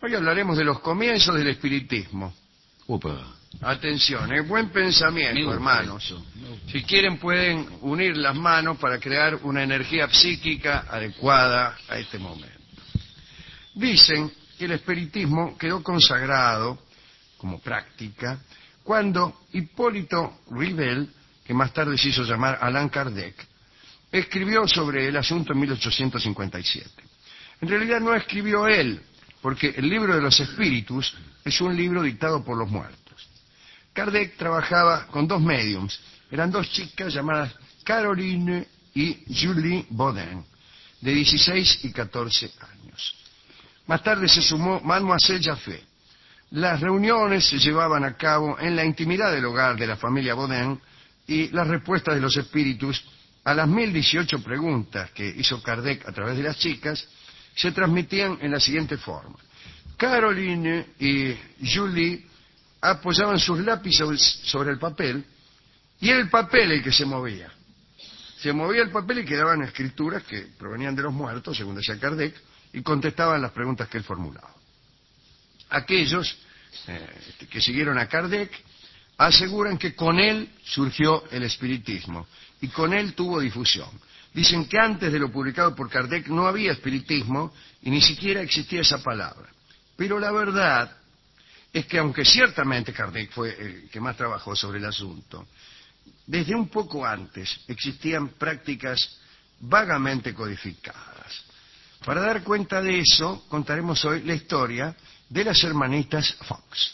Hoy hablaremos de los comienzos del espiritismo. Opa. Atención, buen pensamiento, hermanos. Si quieren pueden unir las manos para crear una energía psíquica adecuada a este momento. Dicen que el espiritismo quedó consagrado como práctica cuando Hipólito Rivel, que más tarde se hizo llamar Allan Kardec, escribió sobre el asunto en 1857. En realidad no escribió él, porque el libro de los espíritus es un libro dictado por los muertos. Kardec trabajaba con dos médiums, eran dos chicas llamadas Caroline y Julie Baudin, de 16 y 14 años. Más tarde se sumó Mademoiselle Jaffé. Las reuniones se llevaban a cabo en la intimidad del hogar de la familia Baudin y las respuestas de los espíritus a las 1018 preguntas que hizo Kardec a través de las chicas se transmitían en la siguiente forma. Caroline y Julie apoyaban sus lápices sobre el papel y era el papel el que se movía. Se movía el papel y quedaban escrituras que provenían de los muertos, según decía Kardec, y contestaban las preguntas que él formulaba. Aquellos que siguieron a Kardec aseguran que con él surgió el espiritismo y con él tuvo difusión. Dicen que antes de lo publicado por Kardec no había espiritismo y ni siquiera existía esa palabra. Pero la verdad es que aunque ciertamente Kardec fue el que más trabajó sobre el asunto, desde un poco antes existían prácticas vagamente codificadas. Para dar cuenta de eso, contaremos hoy la historia de las hermanitas Fox.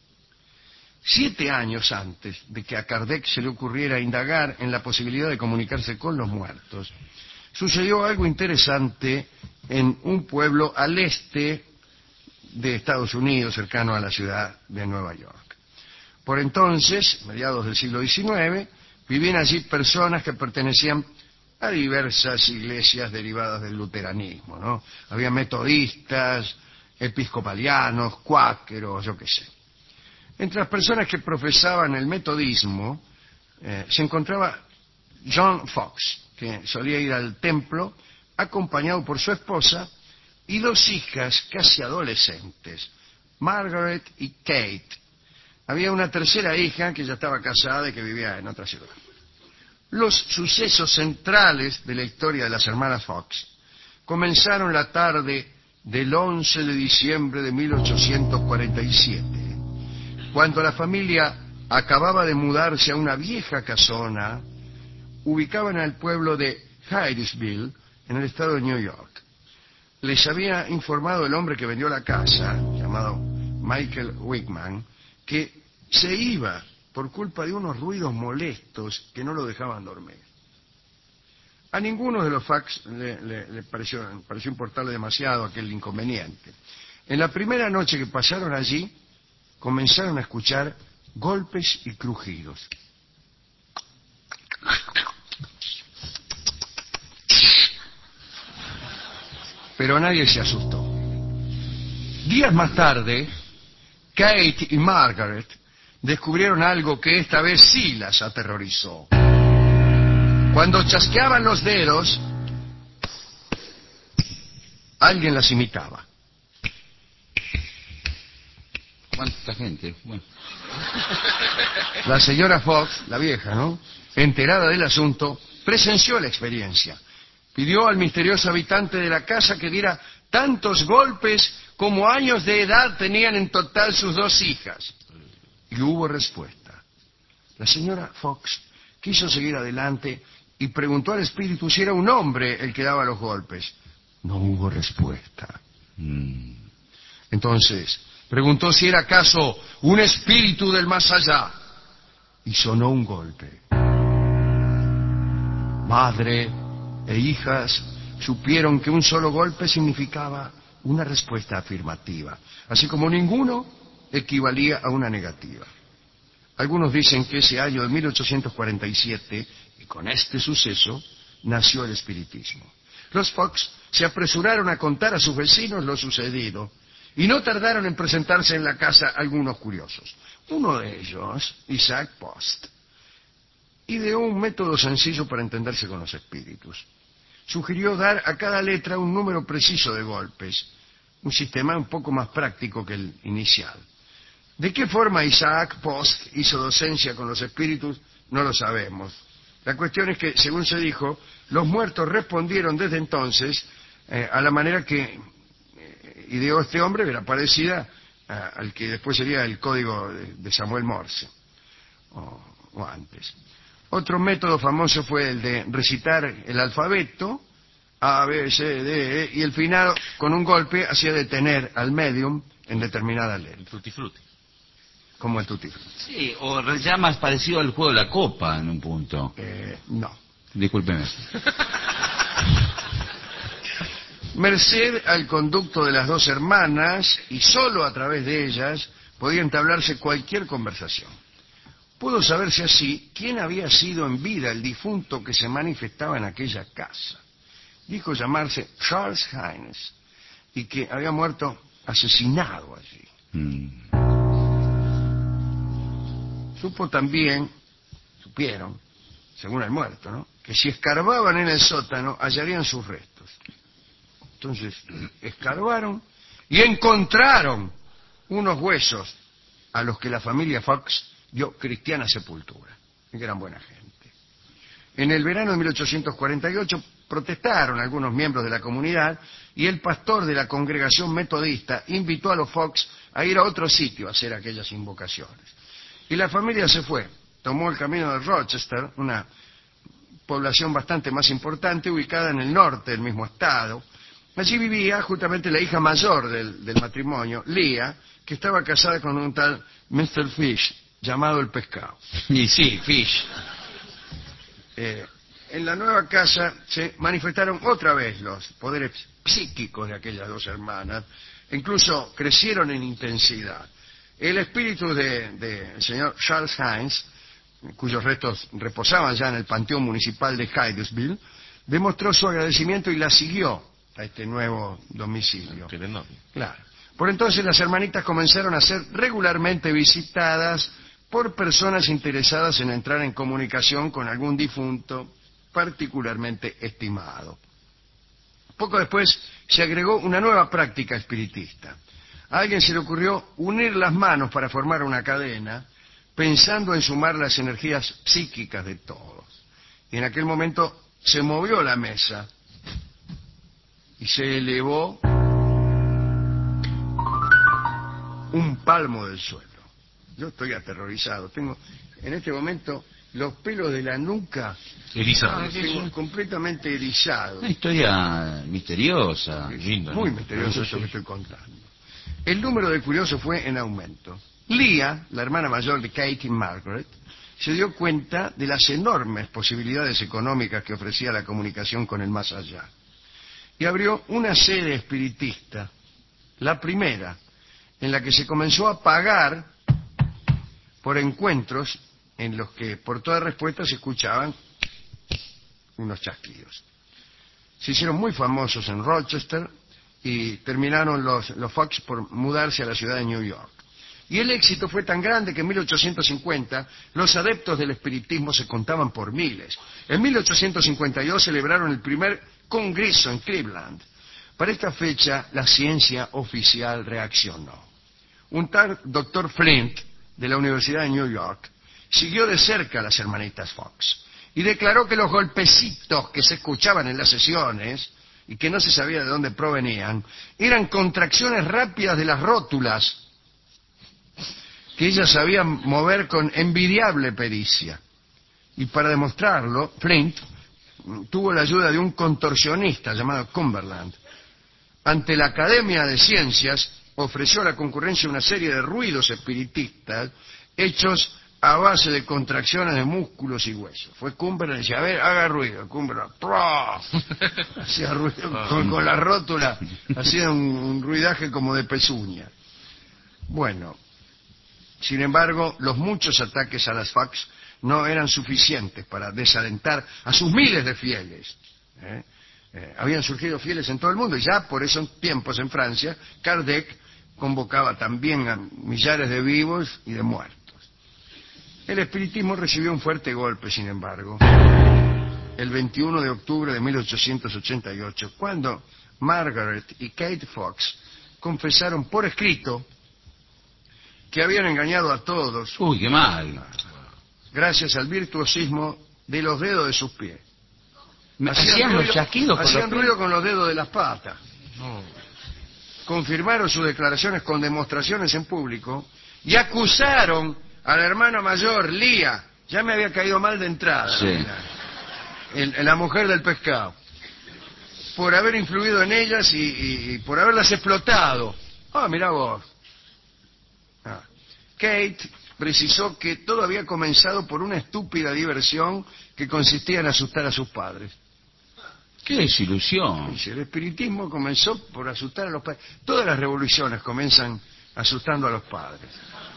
7 años antes de que a Kardec se le ocurriera indagar en la posibilidad de comunicarse con los muertos, sucedió algo interesante en un pueblo al este de Estados Unidos, cercano a la ciudad de Nueva York. Por entonces, mediados del siglo XIX, vivían allí personas que pertenecían a diversas iglesias derivadas del luteranismo, ¿no? Había metodistas, episcopalianos, cuáqueros, yo qué sé. Entre las personas que profesaban el metodismo se encontraba John Fox, que solía ir al templo acompañado por su esposa y 2 hijas casi adolescentes, Margaret y Kate. Había una tercera hija que ya estaba casada y que vivía en otra ciudad. Los sucesos centrales de la historia de las hermanas Fox comenzaron la tarde del 11 de diciembre de 1847, cuando la familia acababa de mudarse a una vieja casona ubicada en el pueblo de Hydesville, en el estado de New York. Les había informado el hombre que vendió la casa, llamado Michael Wickman, que se iba por culpa de unos ruidos molestos que no lo dejaban dormir. A ninguno de los Fox le pareció importarle demasiado aquel inconveniente. En la primera noche que pasaron allí, comenzaron a escuchar golpes y crujidos. Pero nadie se asustó. Días más tarde, Kate y Margaret descubrieron algo que esta vez sí las aterrorizó. Cuando chasqueaban los dedos, alguien las imitaba. ¿Cuánta gente? Bueno. La señora Fox, la vieja, ¿no?, enterada del asunto, presenció la experiencia. Pidió al misterioso habitante de la casa que diera tantos golpes como años de edad tenían en total sus 2 hijas. Y hubo respuesta. La señora Fox quiso seguir adelante y preguntó al espíritu si era un hombre el que daba los golpes. No hubo respuesta. Entonces preguntó si era acaso un espíritu del más allá. Y sonó un golpe. Madre e hijas supieron que un solo golpe significaba una respuesta afirmativa, así como ninguno equivalía a una negativa. Algunos dicen que ese año de 1847, y con este suceso, nació el espiritismo. Los Fox se apresuraron a contar a sus vecinos lo sucedido, y no tardaron en presentarse en la casa algunos curiosos. Uno de ellos, Isaac Post, ideó un método sencillo para entenderse con los espíritus. Sugirió dar a cada letra un número preciso de golpes, un sistema un poco más práctico que el inicial. ¿De qué forma Isaac Post hizo docencia con los espíritus? No lo sabemos. La cuestión es que, según se dijo, los muertos respondieron desde entonces a la manera que ideó este hombre, era parecida al que después sería el código de Samuel Morse, o antes. Otro método famoso fue el de recitar el alfabeto, A, B, C, D, E, y el finado, con un golpe, hacía detener al medium en determinada letra. El tutti frutti. Como el tutti frutti. Sí, o ya más parecido al juego de la copa en un punto. No. Discúlpeme. Merced al conducto de las dos hermanas, y solo a través de ellas, podía entablarse cualquier conversación. Pudo saberse así quién había sido en vida el difunto que se manifestaba en aquella casa. Dijo llamarse Charles Haynes y que había muerto asesinado allí. Supieron, según el muerto, ¿no?, que si escarbaban en el sótano hallarían sus restos. Entonces escarbaron y encontraron unos huesos a los que la familia Fox dio cristiana sepultura, y que eran buena gente. En el verano de 1848 protestaron algunos miembros de la comunidad y el pastor de la congregación metodista invitó a los Fox a ir a otro sitio a hacer aquellas invocaciones. Y la familia se fue, tomó el camino de Rochester, una población bastante más importante ubicada en el norte del mismo estado. Allí vivía justamente la hija mayor del matrimonio, Leah, que estaba casada con un tal Mr. Fish, llamado el pescado. Y sí, Fish. En la nueva casa se manifestaron otra vez los poderes psíquicos de aquellas dos hermanas, e incluso crecieron en intensidad. El espíritu del señor Charles Haynes, cuyos restos reposaban ya en el panteón municipal de Hydesville, demostró su agradecimiento y la siguió a este nuevo domicilio. Claro. Por entonces las hermanitas comenzaron a ser regularmente visitadas por personas interesadas en entrar en comunicación con algún difunto particularmente estimado. Poco después se agregó una nueva práctica espiritista. A alguien se le ocurrió unir las manos para formar una cadena, pensando en sumar las energías psíquicas de todos. Y en aquel momento se movió la mesa y se elevó un palmo del suelo. Yo estoy aterrorizado. Tengo en este momento los pelos de la nuca erizados. Completamente erizados. Una historia misteriosa. Linda, muy misterioso eso que estoy contando. El número de curiosos fue en aumento. Leah, la hermana mayor de Kate y Margaret, se dio cuenta de las enormes posibilidades económicas que ofrecía la comunicación con el más allá. Y abrió una sede espiritista, la primera, en la que se comenzó a pagar por encuentros en los que por toda respuesta se escuchaban unos chasquidos. Se hicieron muy famosos en Rochester y terminaron los Fox por mudarse a la ciudad de New York. Y el éxito fue tan grande que en 1850 los adeptos del espiritismo se contaban por miles. En 1852 celebraron el primer congreso en Cleveland. Para esta fecha la ciencia oficial reaccionó. Un tal Dr. Flint, de la Universidad de New York, siguió de cerca a las hermanitas Fox y declaró que los golpecitos que se escuchaban en las sesiones y que no se sabía de dónde provenían eran contracciones rápidas de las rótulas que ellas sabían mover con envidiable pericia. Y para demostrarlo, Flint tuvo la ayuda de un contorsionista llamado Cumberland. Ante la Academia de Ciencias ofreció a la concurrencia una serie de ruidos espiritistas hechos a base de contracciones de músculos y huesos. Fue Cumberland y decía, a ver, haga ruido. Cumberland, hacía ruido con la rótula, hacía un ruidaje como de pezuña. Bueno, sin embargo, los muchos ataques a las Fox no eran suficientes para desalentar a sus miles de fieles. Habían surgido fieles en todo el mundo y ya por esos tiempos en Francia, Kardec convocaba también a millares de vivos y de muertos. El espiritismo recibió un fuerte golpe, sin embargo, el 21 de octubre de 1888, cuando Margaret y Kate Fox confesaron por escrito que habían engañado a todos Uy, qué mal. gracias al virtuosismo de los dedos de sus pies. ¿Hacían los chasquidos con hacían los pies? ruido con los dedos de las patas. No. Confirmaron sus declaraciones con demostraciones en público y acusaron a la hermana mayor, Lía, ya me había caído mal de entrada, Sí. la mujer del pescado, por haber influido en ellas y por haberlas explotado. Ah, mirá vos. Ah. Kate precisó que todo había comenzado por una estúpida diversión que consistía en asustar a sus padres. Qué desilusión. Dice, el espiritismo comenzó por asustar a los padres. Todas las revoluciones comienzan asustando a los padres.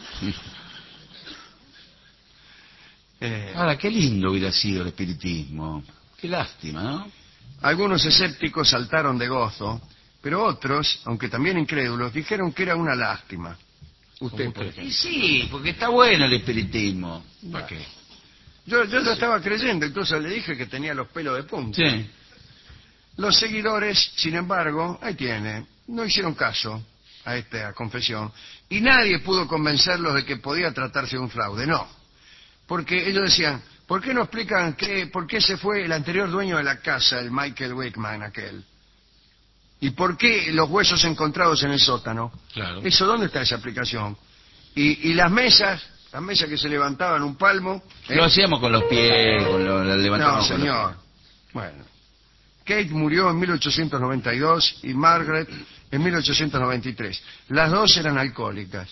Ahora, qué lindo hubiera sido el espiritismo. Qué lástima, ¿no? Algunos escépticos saltaron de gozo, pero otros, aunque también incrédulos, dijeron que era una lástima. Usted, ¿Cómo por usted? ejemplo. Y sí, porque está bueno el espiritismo. ¿Para qué? Yo ya estaba creyendo, incluso le dije que tenía los pelos de punta. Sí. Los seguidores, sin embargo, ahí tiene, no hicieron caso a esta confesión y nadie pudo convencerlos de que podía tratarse de un fraude, no. Porque ellos decían, ¿por qué no explican por qué se fue el anterior dueño de la casa, el Michael Wickman aquel? ¿Y por qué los huesos encontrados en el sótano? Claro. ¿Eso dónde está esa explicación? Y las mesas que se levantaban un palmo... Lo hacíamos con los pies, No, levantábamos con los señor. Bueno. Kate murió en 1892 y Margaret en 1893. Las dos eran alcohólicas.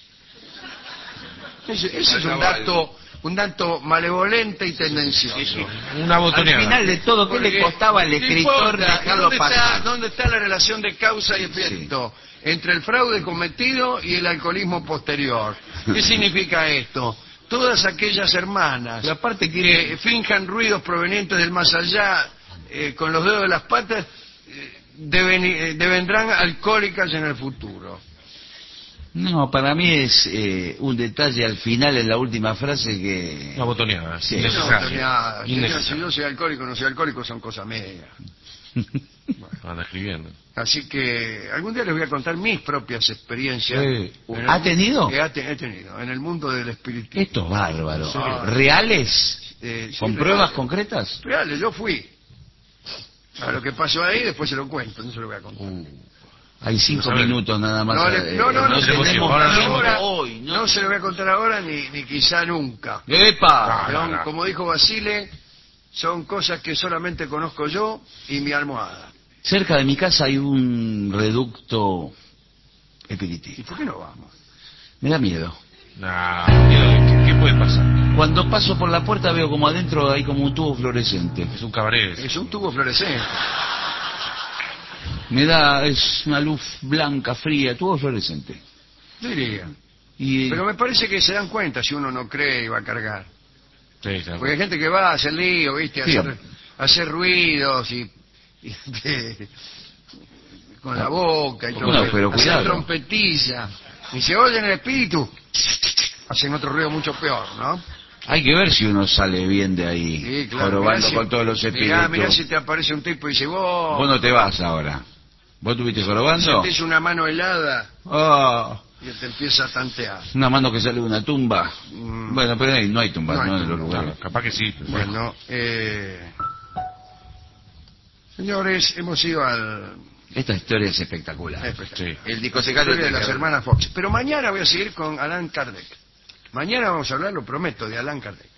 Ese es un dato malevolente y tendencioso. Una Al botoneada. final de todo, ¿qué le Porque, costaba al ¿qué escritor importa? dejarlo ¿Dónde pasar? ¿Dónde está la relación de causa y efecto entre el fraude cometido y el alcoholismo posterior? ¿Qué significa esto? Todas aquellas hermanas Pero aparte que finjan ruidos provenientes del más allá con los dedos de las patas devendrán alcohólicas en el futuro. No, para mí es un detalle al final, en la última frase que... Una botoneada. Sí. Innecesaria. Si Innecesaria. yo soy alcohólico o no soy alcohólico son cosas medias. Anda escribiendo. Así que algún día les voy a contar mis propias experiencias. Sí. En el ¿Ha tenido? he tenido en el mundo del espiritismo. Esto es bárbaro. Sí. ¿Reales? Sí, ¿Con reales. pruebas concretas? Reales, yo fui. A lo que pasó ahí después se lo cuento, no se lo voy a contar. Hay 5 No sabe. minutos nada más. No, no tenemos emoción. Ahora tiempo ahora, hoy, no se lo voy a contar ahora ni quizá nunca. ¡Epa! Son, como dijo Basile, son cosas que solamente conozco yo y mi almohada. Cerca de mi casa hay un reducto ¿Y espiritista. por qué no vamos? Me da miedo. Nah, ¿qué puede pasar? Cuando paso por la puerta veo como adentro hay como un tubo fluorescente. Es un cabaret. Es un tubo fluorescente. Es una luz blanca, fría, tubo fluorescente. Yo diría. Y Pero me parece que se dan cuenta si uno no cree y va a cargar. Sí, sí. Porque hay gente que va a hacer lío, ¿viste? Sí. Hacer ruidos y con la boca y No, pero hacer cuidado. trompetilla. Y se oyen el espíritu. Hacen otro ruido mucho peor, ¿no? hay que ver si uno sale bien de ahí, Sí, claro. jorobando Mirá si- con todos los espíritus. Mirá si te aparece un tipo y dice, Vos no te vas ahora. ¿Vos estuviste jorobando? sentís una mano helada Oh, y te empieza a tantear. una mano que sale de una tumba. Mm. Bueno, pero no hay tumbas, No hay no, en los tumbas, lugares. Claro, capaz que sí. pero Bueno, señores, hemos ido al... Esta historia es espectacular. Sí. El historia discotecario de tiene las que ver. hermanas Fox. Pero mañana voy a seguir con Allan Kardec. Mañana vamos a hablar, lo prometo, de Allan Kardec.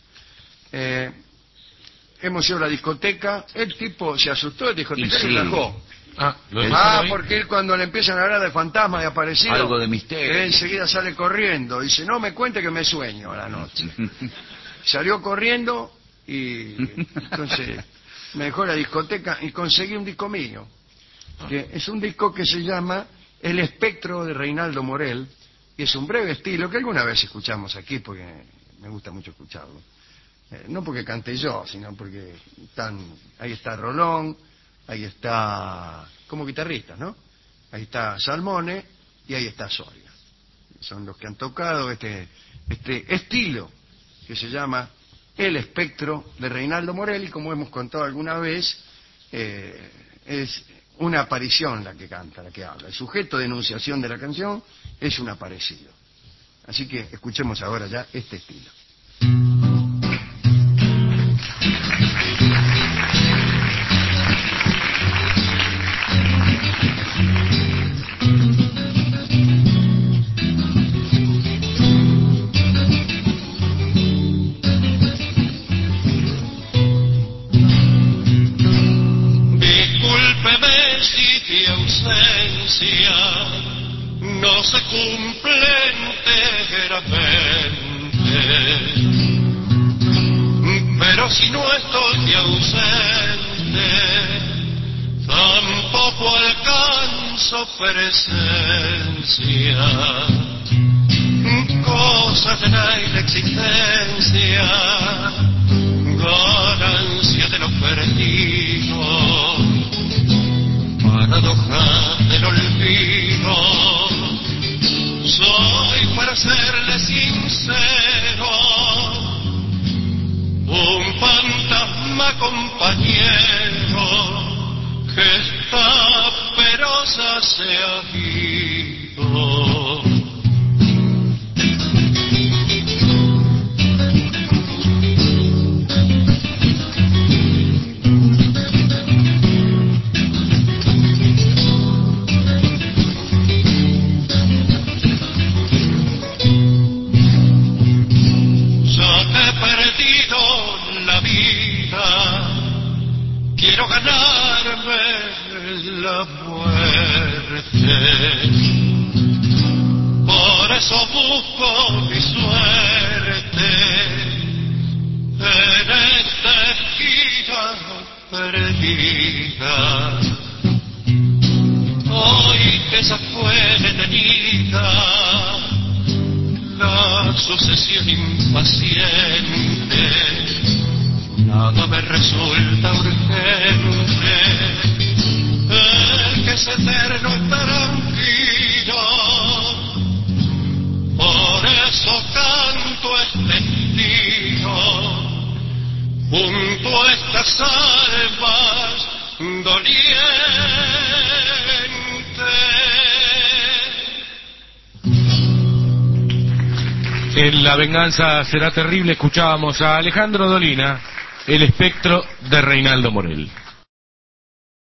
Hemos ido a la discoteca, el tipo se asustó, el discotecario Y sí. y rajó. Ah, ¿lo El- dejaron ahí? Porque él cuando le empiezan a hablar de fantasmas, de aparecidos, Algo de misterio. él enseguida sale corriendo. Dice, no me cuente que me sueño a la noche. Salió corriendo y entonces me dejó la discoteca y conseguí un disco mío. Que es un disco que se llama El espectro de Reinaldo Morel, y es un breve estilo que alguna vez escuchamos aquí porque me gusta mucho escucharlo. No porque cante yo, sino porque ahí está Rolón, ahí está como guitarristas, ¿no? Ahí está Salmone y ahí está Soria. Son los que han tocado este estilo que se llama El espectro de Reinaldo Morel, y como hemos contado alguna vez, es una aparición la que canta, la que habla. El sujeto de enunciación de la canción es un aparecido. Así que escuchemos ahora ya este estilo. No se cumple enteramente, pero si no estoy ausente, tampoco alcanzo presencia. Cosas de la inexistencia, ganancia de lo perdido, paradoja del olvido. Soy, para serle sincero, un fantasma compañero que está perosa se ha ido. Quiero ganarme la muerte, por eso busco mi suerte en esta esquina perdida. Hoy que esa fue detenida la sucesión impaciente, nada me resulta urgente, el que es eterno y tranquilo. Por eso canto este estilo, junto a estas almas dolientes. En La venganza será terrible escuchábamos a Alejandro Dolina, El espectro de Reinaldo Morel.